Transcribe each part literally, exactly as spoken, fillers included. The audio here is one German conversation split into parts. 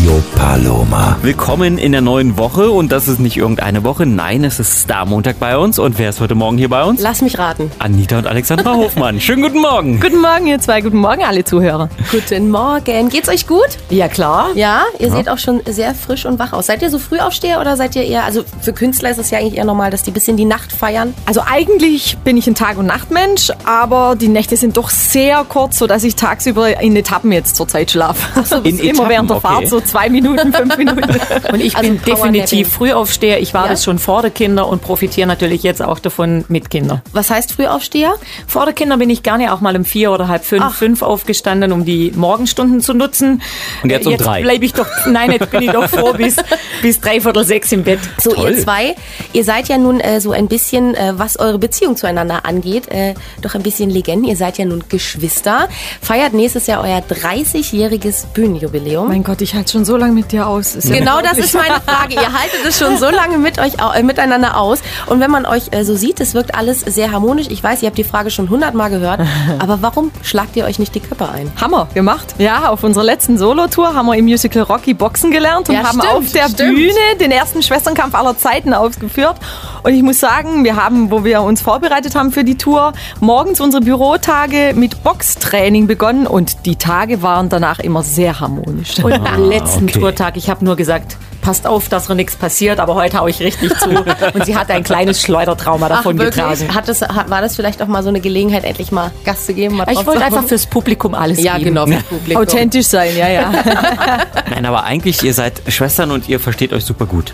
Radio Paloma. Willkommen in der neuen Woche und das ist nicht irgendeine Woche, nein, es ist Star-Montag bei uns und wer ist heute Morgen hier bei uns? Lass mich raten. Anita und Alexandra Hofmann. Schönen guten Morgen. Guten Morgen ihr zwei, guten Morgen alle Zuhörer. Guten Morgen. Geht's euch gut? Ja klar. Ja, ihr Ja. seht auch schon sehr frisch und wach aus. Seid ihr so Frühaufsteher oder seid ihr eher, also für Künstler ist es ja eigentlich eher normal, dass die bis in die Nacht feiern? Also eigentlich bin ich ein Tag- und Nachtmensch, aber die Nächte sind doch sehr kurz, sodass ich tagsüber in Etappen jetzt zurzeit schlafe. Also In immer Etappen, während der okay. Fahrt, so zwei Minuten, fünf Minuten. Und ich Also bin definitiv Powernapping. Frühaufsteher. Ich war Ja? das schon vor der Kinder und profitiere natürlich jetzt auch davon mit Kindern. Was heißt Frühaufsteher? Vor der Kinder bin ich gerne auch mal um vier oder halb fünf, Ach. fünf aufgestanden, um die Morgenstunden zu nutzen. Und jetzt um jetzt drei. Bleib ich doch, nein, jetzt bin ich doch froh bis, bis dreiviertel sechs im Bett. So, Toll. ihr zwei, ihr seid ja nun äh, so ein bisschen, äh, was eure Beziehung zueinander angeht, äh, doch ein bisschen Legenden. Ihr seid ja nun Geschwister. Feiert nächstes Jahr euer dreißigjähriges Bühnenjubiläum. Mein Gott, ich halte schon so lange mit dir aus. Ist ja Genau, das unglaublich. ist meine Frage. Ihr haltet es schon so lange mit euch au- äh, miteinander aus. Und wenn man euch äh, so sieht, es wirkt alles sehr harmonisch. Ich weiß, ihr habt die Frage schon hundertmal gehört. Aber warum schlagt ihr euch nicht die Köpfe ein? Haben wir gemacht. Ja, auf unserer letzten Solo-Tour haben wir im Musical Rocky Boxen gelernt und Ja, haben stimmt, auf der stimmt. Bühne den ersten Schwesternkampf aller Zeiten aufgeführt. Und ich muss sagen, wir haben, wo wir uns vorbereitet haben für die Tour, morgens unsere Bürotage mit Boxtraining begonnen und die Tage waren danach immer sehr harmonisch. Und am letzten okay. Tourtag, ich habe nur gesagt, passt auf, dass nichts passiert, aber heute hau ich richtig zu. Und sie hat ein kleines Schleudertrauma davon getragen. Hat das, hat, war das vielleicht auch mal so eine Gelegenheit, endlich mal Gas zu geben? Mal Ich drauf wollte zu einfach hauen? fürs Publikum alles Ja, geben. genau, fürs Publikum. Authentisch sein, ja, ja. Nein, aber eigentlich, ihr seid Schwestern und ihr versteht euch super gut.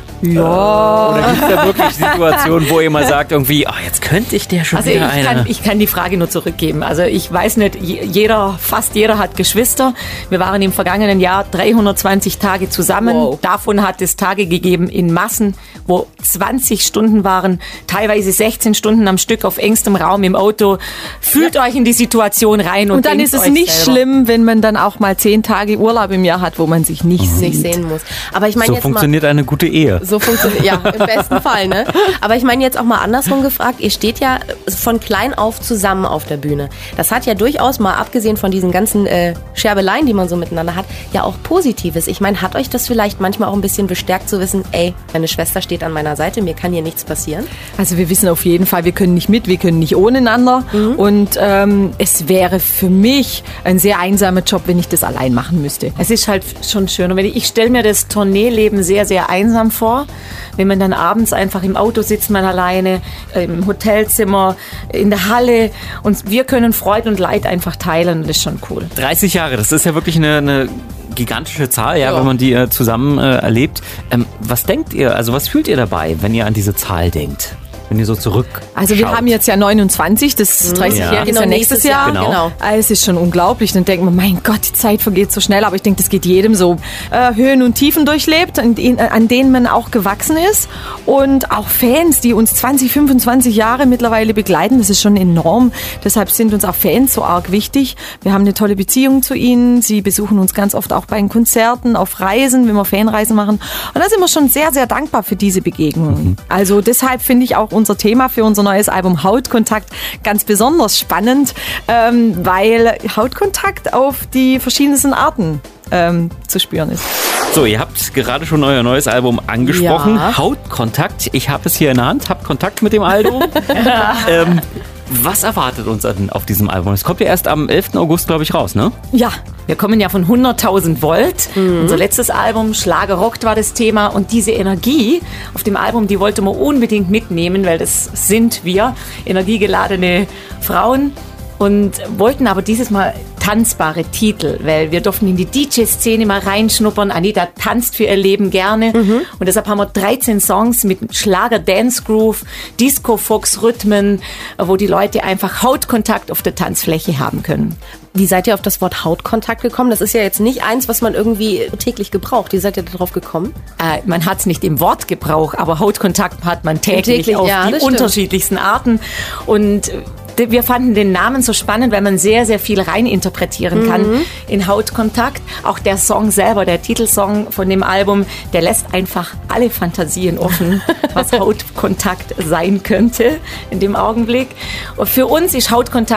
Ja. Oder gibt es da wirklich Situationen, wo ihr mal sagt irgendwie, oh, jetzt könnte ich der schon Also ich wieder eine... kann, ich kann die Frage nur zurückgeben. Also ich weiß nicht, jeder, fast jeder hat Geschwister. Wir waren im vergangenen Jahr dreihundertzwanzig Tage zusammen. Wow. Davon hat es Tage gegeben in Massen, wo zwanzig Stunden waren, teilweise sechzehn Stunden am Stück auf engstem Raum im Auto. Fühlt euch in die Situation rein und, Und dann denkt ist es euch nicht selber. schlimm, wenn man dann auch mal zehn Tage Urlaub im Jahr hat, wo man sich nicht nicht sieht. sehen muss. Aber ich meine so jetzt mal, funktioniert eine gute Ehe. so funktioniert, ja, im besten Fall, ne? Aber ich meine jetzt auch mal andersrum gefragt, ihr steht ja von klein auf zusammen auf der Bühne. Das hat ja durchaus mal, abgesehen von diesen ganzen äh, Scherbeleien, die man so miteinander hat, ja auch Positives. Ich meine, hat euch das vielleicht manchmal auch ein bisschen bestärkt zu wissen, ey, meine Schwester steht an meiner Seite, mir kann hier nichts passieren? Also wir wissen auf jeden Fall, wir können nicht mit, wir können nicht ohne einander. Und ähm, es wäre für mich ein sehr einsamer Job, wenn ich das allein machen müsste. Es ist halt schon schön. Und wenn ich, ich stelle mir das Tourneeleben sehr, sehr einsam vor. Wenn man dann abends einfach im Auto sitzt, man alleine, im Hotelzimmer, in der Halle. Und wir können Freude und Leid einfach teilen. Das ist schon cool. dreißig Jahre, das ist ja wirklich eine... eine gigantische Zahl, ja, Ja. wenn man die äh, zusammen äh, erlebt. Ähm, was denkt ihr, also was fühlt ihr dabei, wenn ihr an diese Zahl denkt? Wenn ihr so zurück Also wir schaut? haben jetzt ja neunundzwanzig, das dreißigjährige Ja. ist ja Genau, nächstes nächstes Jahr. Jahr, genau. Ah, Es ist schon unglaublich. Dann denkt man, mein Gott, die Zeit vergeht so schnell. Aber ich denke, das geht jedem so. Äh, Höhen und Tiefen durchlebt, an, denen- an denen man auch gewachsen ist. Und auch Fans, die uns zwanzig, fünfundzwanzig Jahre mittlerweile begleiten, das ist schon enorm. Deshalb sind uns auch Fans so arg wichtig. Wir haben eine tolle Beziehung zu ihnen. Sie besuchen uns ganz oft auch bei den Konzerten, auf Reisen, wenn wir Fanreisen machen. Und da sind wir schon sehr, sehr dankbar für diese Begegnungen. Also deshalb finde ich auch unser Thema für unser neues Album Hautkontakt ganz besonders spannend, ähm, weil Hautkontakt auf die verschiedensten Arten ähm, zu spüren ist. So, ihr habt gerade schon euer neues Album angesprochen. Ja. Hautkontakt. Ich habe es hier in der Hand, habt Kontakt mit dem Album. ähm, was erwartet uns denn auf diesem Album? Es kommt ja erst am elften August, glaube ich, raus, ne? Ja, Wir kommen ja von hunderttausend Volt. Unser letztes Album, Schlager rockt, war das Thema. Und diese Energie auf dem Album, die wollte man unbedingt mitnehmen, weil das sind wir, energiegeladene Frauen. Und wollten aber dieses Mal tanzbare Titel, weil wir durften in die D J-Szene mal reinschnuppern. Anita tanzt für ihr Leben gerne. Und deshalb haben wir dreizehn Songs mit Schlager, Dance Groove, Disco, Fox, Rhythmen, wo die Leute einfach Hautkontakt auf der Tanzfläche haben können. Wie seid ihr auf das Wort Hautkontakt gekommen? Das ist ja jetzt nicht eins, was man irgendwie täglich gebraucht. Wie seid ihr darauf gekommen? Äh, man hat es nicht im Wortgebrauch, aber Hautkontakt hat man täglich, Täglich, auf ja, die das stimmt. unterschiedlichsten Arten. Und äh, wir fanden den Namen so spannend, weil man sehr, sehr viel reininterpretieren kann in Hautkontakt. Auch der Song selber, der Titelsong von dem Album, der lässt einfach alle Fantasien offen, was Hautkontakt sein könnte in dem Augenblick. Und für uns ist Hautkontakt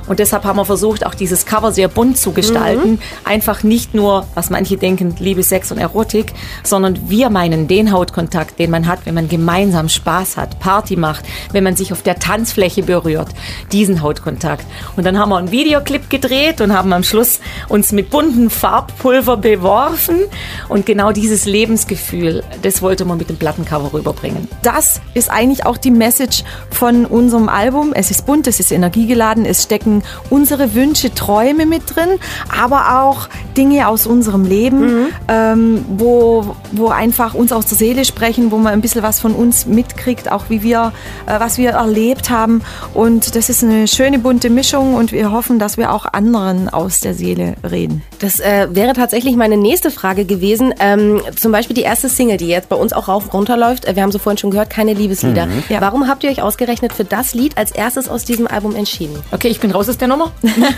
Und deshalb haben wir versucht, auch dieses Cover sehr bunt zu gestalten. Mhm. Einfach nicht nur, was manche denken, Liebe, Sex und Erotik, sondern wir meinen den Hautkontakt, den man hat, wenn man gemeinsam Spaß hat, Party macht, wenn man sich auf der Tanzfläche berührt, diesen Hautkontakt. Und dann haben wir einen Videoclip gedreht und haben am Schluss uns mit bunten Farbpulver beworfen. Und genau dieses Lebensgefühl, das wollte man mit dem Plattencover rüberbringen. Das ist eigentlich auch die Message von unserem Album. Es ist bunt, es ist energiegeladen, es stecken unsere Wünsche, Träume mit drin, aber auch Dinge aus unserem Leben, mhm. ähm, wo, wo einfach uns aus der Seele sprechen, wo man ein bisschen was von uns mitkriegt, auch wie wir, äh, was wir erlebt haben. Und das ist eine schöne bunte Mischung und wir hoffen, dass wir auch anderen aus der Seele reden. Das äh, wäre tatsächlich meine nächste Frage gewesen. Ähm, zum Beispiel die erste Single, die jetzt bei uns auch rauf und runter läuft. Wir haben sie vorhin schon gehört, keine Liebeslieder. Mhm. Ja. Warum habt ihr euch ausgerechnet für das Lied als erstes aus diesem Album entschieden? Okay, ich bin raus aus der Nummer.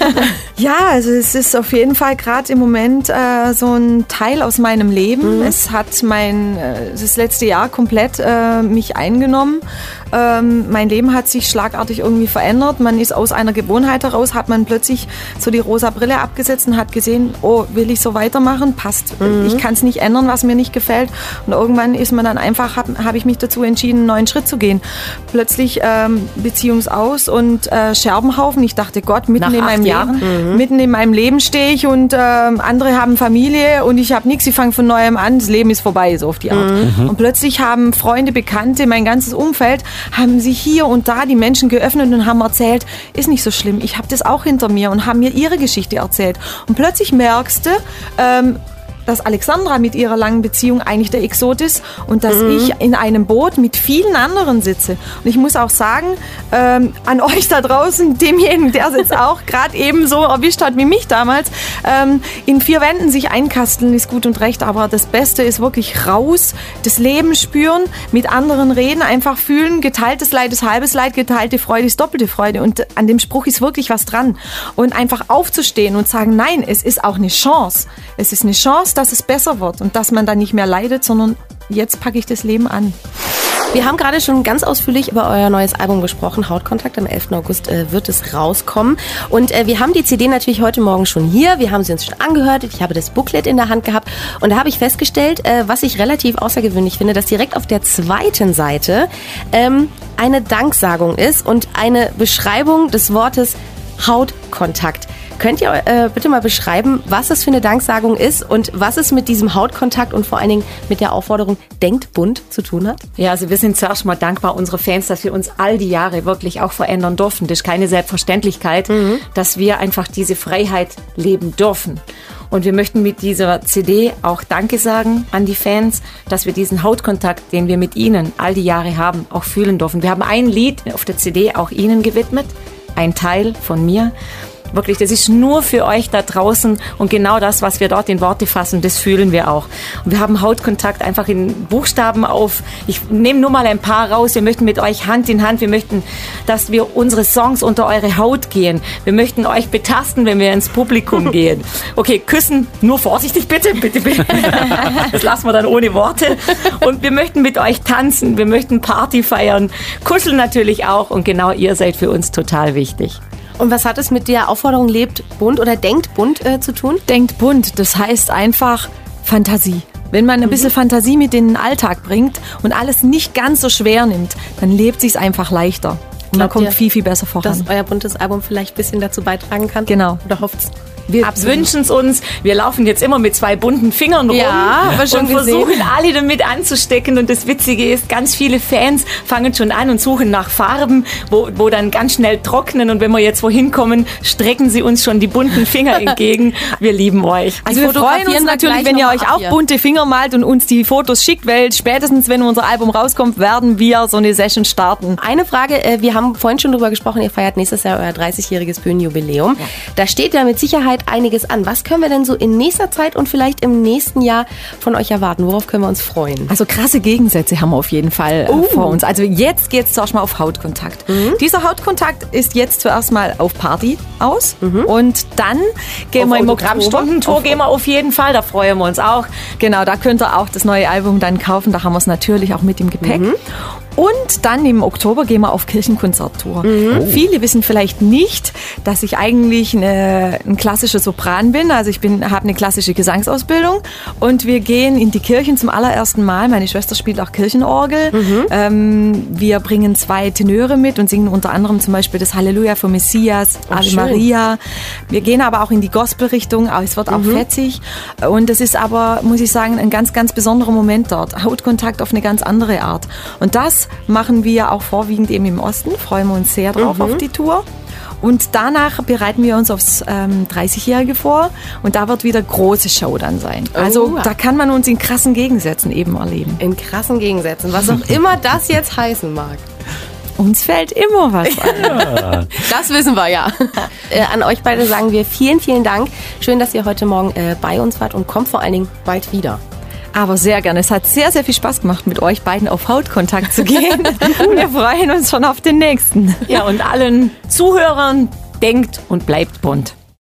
Ja, also es ist auf jeden Fall gerade im Moment äh, so ein Teil aus meinem Leben. Mhm. Es hat mein äh, das letzte Jahr komplett äh, mich eingenommen. Ähm, mein Leben hat sich schlagartig irgendwie verändert. Man ist aus einer Gewohnheit heraus, hat man plötzlich so die rosa Brille abgesetzt und hat gesehen, oh, will ich so weitermachen? Passt. Mhm. Ich kann es nicht ändern, was mir nicht gefällt. Und irgendwann ist man dann einfach, habe hab ich mich dazu entschieden, einen neuen Schritt zu gehen. Plötzlich ähm, Beziehungsaus und äh, Scherbenhaufen. Ich dachte, Gott, mitten, in meinem, Leben, mhm. mitten in meinem Leben stehe ich und äh, andere haben Familie und ich habe nichts. Ich fange von Neuem an. Das Leben ist vorbei, so auf die Art. Mhm. Und plötzlich haben Freunde, Bekannte, mein ganzes Umfeld, haben sich hier und da die Menschen geöffnet und haben erzählt, ist nicht so schlimm, ich habe das auch hinter mir und haben mir ihre Geschichte erzählt. Und plötzlich merkst du, ähm, dass Alexandra mit ihrer langen Beziehung eigentlich der Exot ist und dass mhm. ich in einem Boot mit vielen anderen sitze. Und ich muss auch sagen, ähm, an euch da draußen, demjenigen, der es jetzt auch gerade eben so erwischt hat wie mich damals, ähm, in vier Wänden sich einkasteln ist gut und recht, aber das Beste ist wirklich raus, das Leben spüren, mit anderen reden, einfach fühlen, geteiltes Leid ist halbes Leid, geteilte Freude ist doppelte Freude und an dem Spruch ist wirklich was dran. Und einfach aufzustehen und sagen, nein, es ist auch eine Chance. Es ist eine Chance, dass es besser wird und dass man dann nicht mehr leidet, sondern jetzt packe ich das Leben an. Wir haben gerade schon ganz ausführlich über euer neues Album gesprochen. Hautkontakt, am elften August äh, wird es rauskommen. Und äh, wir haben die C D natürlich heute Morgen schon hier. Wir haben sie uns schon angehört. Ich habe das Booklet in der Hand gehabt. Und da habe ich festgestellt, äh, was ich relativ außergewöhnlich finde, dass direkt auf der zweiten Seite ähm, eine Danksagung ist und eine Beschreibung des Wortes Hautkontakt. Könnt ihr äh, bitte mal beschreiben, was das für eine Danksagung ist und was es mit diesem Hautkontakt und vor allen Dingen mit der Aufforderung Denkt bunt zu tun hat? Ja, also wir sind zuerst mal dankbar, unsere Fans, dass wir uns all die Jahre wirklich auch verändern durften. Das ist keine Selbstverständlichkeit, mhm. dass wir einfach diese Freiheit leben dürfen. Und wir möchten mit dieser C D auch Danke sagen an die Fans, dass wir diesen Hautkontakt, den wir mit ihnen all die Jahre haben, auch fühlen dürfen. Wir haben ein Lied auf der C D auch ihnen gewidmet, ein Teil von mir. Wirklich, das ist nur für euch da draußen und genau das, was wir dort in Worte fassen, das fühlen wir auch. Und wir haben Hautkontakt einfach in Buchstaben auf. Ich nehme nur mal ein paar raus. Wir möchten mit euch Hand in Hand. Wir möchten, dass wir unsere Songs unter eure Haut gehen. Wir möchten euch betasten, wenn wir ins Publikum gehen. Okay, küssen, nur vorsichtig bitte, bitte, bitte. Das lassen wir dann ohne Worte. Und wir möchten mit euch tanzen. Wir möchten Party feiern. Kuscheln natürlich auch. Und genau ihr seid für uns total wichtig. Und was hat es mit der Aufforderung lebt bunt oder denkt bunt äh, zu tun? Denkt bunt, das heißt einfach Fantasie. Wenn man ein bisschen Fantasie mit in den Alltag bringt und alles nicht ganz so schwer nimmt, dann lebt sich's einfach leichter. Und man kommt viel, viel besser voran. Dass euer buntes Album vielleicht ein bisschen dazu beitragen kann? Genau. Oder hofft's? Wir wünschen es uns. Wir laufen jetzt immer mit zwei bunten Fingern rum ja, aber schon und gesehen. versuchen alle damit anzustecken. Und das Witzige ist, ganz viele Fans fangen schon an und suchen nach Farben, wo, wo dann ganz schnell trocknen. Und wenn wir jetzt wohin kommen, strecken sie uns schon die bunten Finger entgegen. Wir lieben euch. Also wir freuen uns natürlich, wenn ihr euch auch hier. bunte Finger malt und uns die Fotos schickt, weil spätestens, wenn unser Album rauskommt, werden wir so eine Session starten. Eine Frage, wir haben vorhin schon drüber gesprochen, ihr feiert nächstes Jahr euer dreißigjähriges Bühnenjubiläum. Ja. Da steht ja mit Sicherheit einiges an. Was können wir denn so in nächster Zeit und vielleicht im nächsten Jahr von euch erwarten? Worauf können wir uns freuen? Also krasse Gegensätze haben wir auf jeden Fall uh. vor uns. Also jetzt geht es zuerst mal auf Hautkontakt. Mhm. Dieser Hautkontakt ist jetzt zuerst mal auf Party aus mhm. und dann gehen auf wir im Autogrammstundentour gehen wir auf jeden Fall, da freuen wir uns auch. Genau, da könnt ihr auch das neue Album dann kaufen, da haben wir es natürlich auch mit im Gepäck. Mhm. Und dann im Oktober gehen wir auf Kirchenkonzerttour. Oh. Viele wissen vielleicht nicht, dass ich eigentlich eine, ein klassischer Sopran bin. Also ich bin, habe eine klassische Gesangsausbildung und wir gehen in die Kirchen zum allerersten Mal. Meine Schwester spielt auch Kirchenorgel. Mhm. Ähm, wir bringen zwei Tenöre mit und singen unter anderem zum Beispiel das Halleluja für Messias, Oh, Ave schön. Maria. Wir gehen aber auch in die Gospelrichtung. Es wird auch Mhm. fetzig. Und es ist aber, muss ich sagen, ein ganz, ganz besonderer Moment dort. Hautkontakt auf eine ganz andere Art. Und das machen wir auch vorwiegend eben im Osten. Freuen wir uns sehr drauf Mhm. auf die Tour. Und danach bereiten wir uns aufs ähm, dreißigjährige vor. Und da wird wieder große Show dann sein. Also Oh. da kann man uns in krassen Gegensätzen eben erleben. In krassen Gegensätzen, was auch immer das jetzt heißen mag. Uns fällt immer was ein. Das wissen wir ja. Äh, an euch beide sagen wir vielen, vielen Dank. Schön, dass ihr heute Morgen äh, bei uns wart und kommt vor allen Dingen bald wieder. Aber sehr gerne. Es hat sehr, sehr viel Spaß gemacht, mit euch beiden auf Hautkontakt zu gehen. Wir freuen uns schon auf den nächsten. Ja, und allen Zuhörern, denkt und bleibt bunt.